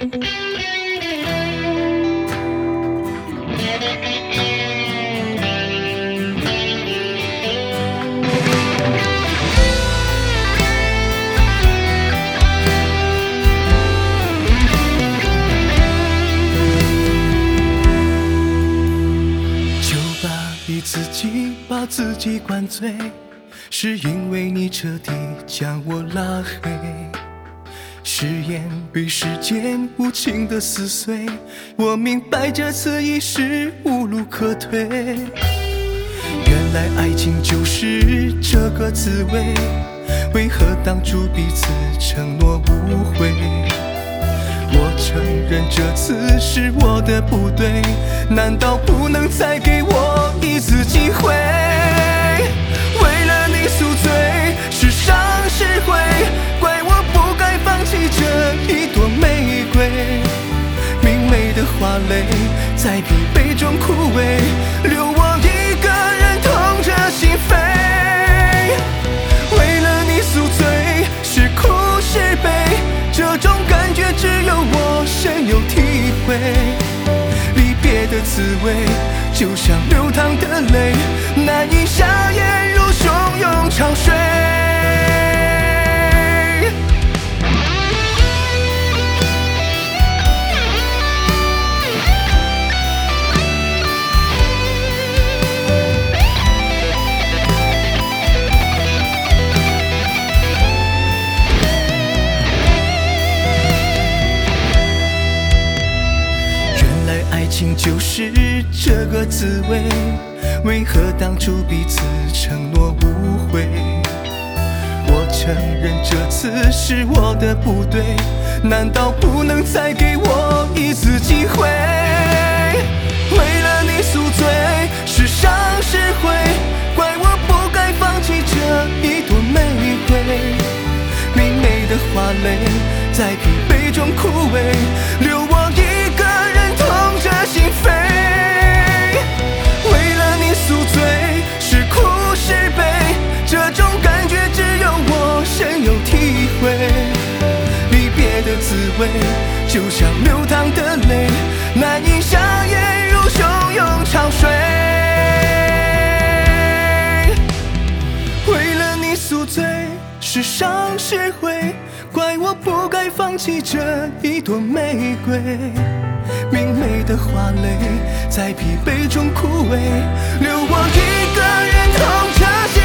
把自己灌醉，是因为你彻底将我拉黑。誓言被时间无情地撕碎，我明白这次已是无路可退。原来爱情就是这个滋味，为何当初彼此承诺无悔？我承认这次是我的不对，难道不能再给我一次机会？为了你宿醉，是伤是悔，怪我不该放弃这一朵玫瑰。明媚的花蕾在疲惫中枯萎，留我一个人痛着心扉。为了你宿醉，是哭是悲，这种感觉只有我深有体会。离别的滋味就像流淌的泪，难以下咽入汹涌潮水。爱情就是这个滋味，为何当初彼此承诺无悔？我承认这次是我的不对，难道不能再给我一次机会？为了你宿醉，是伤是悔，怪我不该放弃这一朵玫瑰。明媚的花蕾在疲惫中枯萎，留我一个人痛着心扉。为了你宿醉，是哭是悲，这种感觉只有我深有体会。离别的滋味就像流淌的泪，难以下咽入汹涌潮水。为了你宿醉，是伤是悔，怪我不该放弃这一朵玫瑰。明媚的花蕾在疲惫中枯萎，留我一个人痛着心